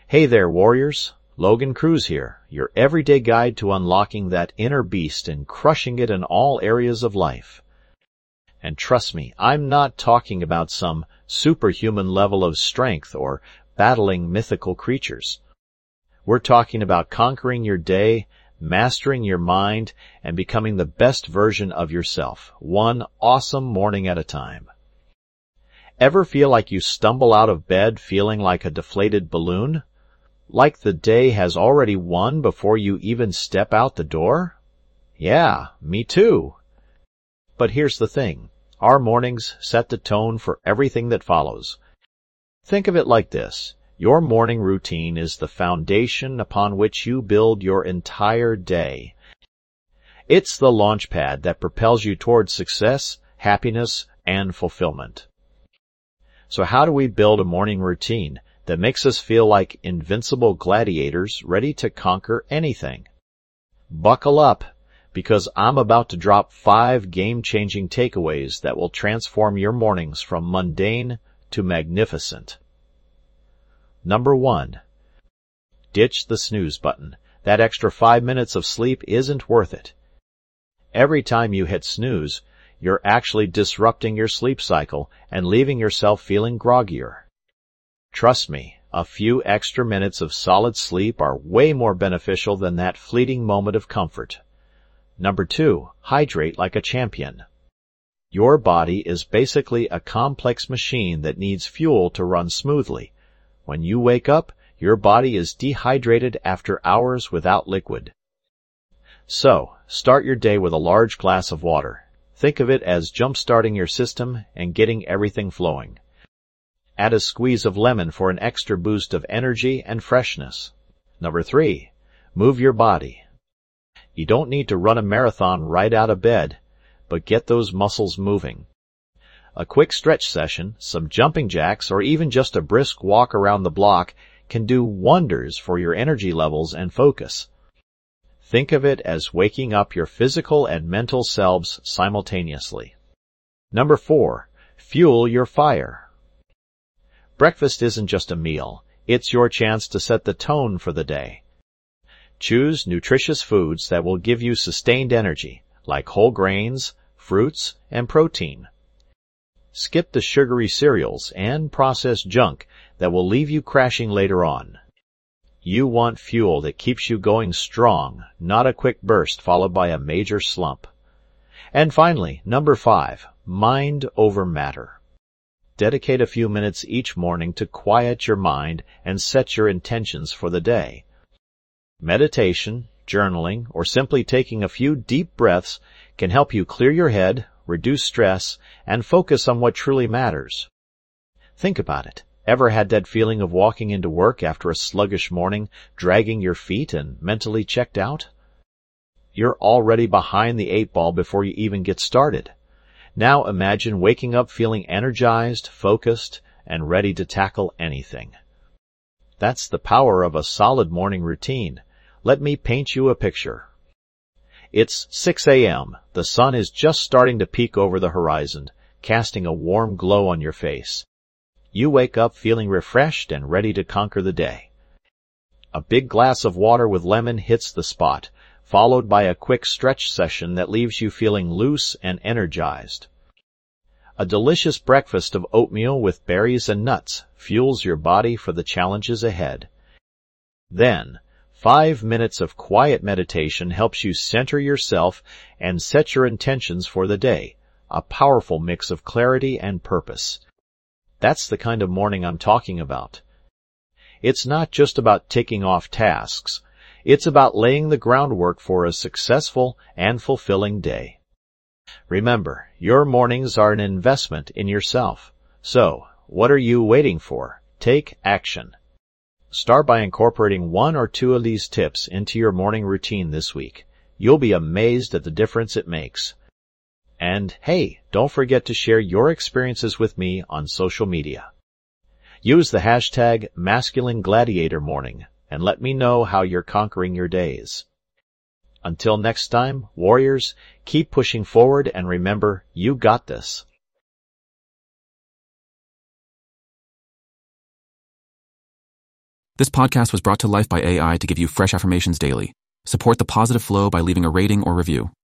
Hey there, warriors. Logan Cruz here, your everyday guide to unlocking that inner beast and crushing it in all areas of life. And trust me, I'm not talking about some superhuman level of strength or battling mythical creatures. We're talking about conquering your day, mastering your mind, and becoming the best version of yourself, one awesome morning at a time. Ever feel like you stumble out of bed feeling like a deflated balloon? Like the day has already won before you even step out the door? Yeah, me too. But here's the thing. Our mornings set the tone for everything that follows. Think of it like this. Your morning routine is the foundation upon which you build your entire day. It's the launch pad that propels you toward success, happiness, and fulfillment. So how do we build a morning routine that makes us feel like invincible gladiators ready to conquer anything? Buckle up, because I'm about to drop 5 game-changing takeaways that will transform your mornings from mundane to magnificent. Number 1. Ditch the snooze button. That extra 5 minutes of sleep isn't worth it. Every time you hit snooze, you're actually disrupting your sleep cycle and leaving yourself feeling groggier. Trust me, a few extra minutes of solid sleep are way more beneficial than that fleeting moment of comfort. Number 2, hydrate like a champion. Your body is basically a complex machine that needs fuel to run smoothly. When you wake up, your body is dehydrated after hours without liquid. So, start your day with a large glass of water. Think of it as jump-starting your system and getting everything flowing. Add a squeeze of lemon for an extra boost of energy and freshness. Number 3, move your body. You don't need to run a marathon right out of bed, but get those muscles moving. A quick stretch session, some jumping jacks, or even just a brisk walk around the block can do wonders for your energy levels and focus. Think of it as waking up your physical and mental selves simultaneously. Number 4, fuel your fire. Breakfast isn't just a meal. It's your chance to set the tone for the day. Choose nutritious foods that will give you sustained energy, like whole grains, fruits, and protein. Skip the sugary cereals and processed junk that will leave you crashing later on. You want fuel that keeps you going strong, not a quick burst followed by a major slump. And finally, number 5, mind over matter. Dedicate a few minutes each morning to quiet your mind and set your intentions for the day. Meditation, journaling, or simply taking a few deep breaths can help you clear your head, reduce stress, and focus on what truly matters. Think about it. Ever had that feeling of walking into work after a sluggish morning, dragging your feet and mentally checked out? You're already behind the 8 ball before you even get started. Now imagine waking up feeling energized, focused, and ready to tackle anything. That's the power of a solid morning routine. Let me paint you a picture. It's 6 a.m. The sun is just starting to peek over the horizon, casting a warm glow on your face. You wake up feeling refreshed and ready to conquer the day. A big glass of water with lemon hits the spot, followed by a quick stretch session that leaves you feeling loose and energized. A delicious breakfast of oatmeal with berries and nuts fuels your body for the challenges ahead. Then, 5 minutes of quiet meditation helps you center yourself and set your intentions for the day, a powerful mix of clarity and purpose. That's the kind of morning I'm talking about. It's not just about ticking off tasks. It's about laying the groundwork for a successful and fulfilling day. Remember, your mornings are an investment in yourself. So, what are you waiting for? Take action. Start by incorporating 1 or 2 of these tips into your morning routine this week. You'll be amazed at the difference it makes. And hey, don't forget to share your experiences with me on social media. Use the hashtag #MasculineGladiatorMorning and let me know how you're conquering your days. Until next time, warriors, keep pushing forward and remember, you got this. This podcast was brought to life by AI to give you fresh affirmations daily. Support the positive flow by leaving a rating or review.